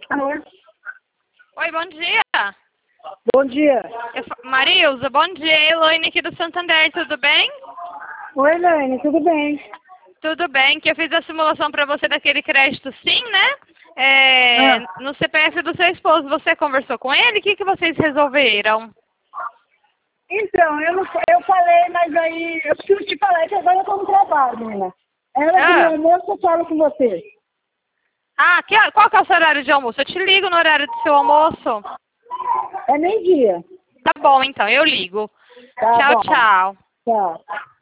Alô? Oi, bom dia. Bom dia. Marilza, bom dia. Elaine aqui do Santander, tudo bem? Oi, Elaine, tudo bem? Tudo bem, que eu fiz a simulação para você daquele crédito sim, né? No CPF do seu esposo, você conversou com ele? O que vocês resolveram? Então, eu falei, mas aí eu preciso te falar que agora eu tô no trabalho, menina. Ela do meu almoço, eu falo com você. Qual que é o seu horário de almoço? Eu te ligo no horário do seu almoço. É meio-dia. Tá bom, então, eu ligo. Tá Tchau, bom. tchau. Tchau.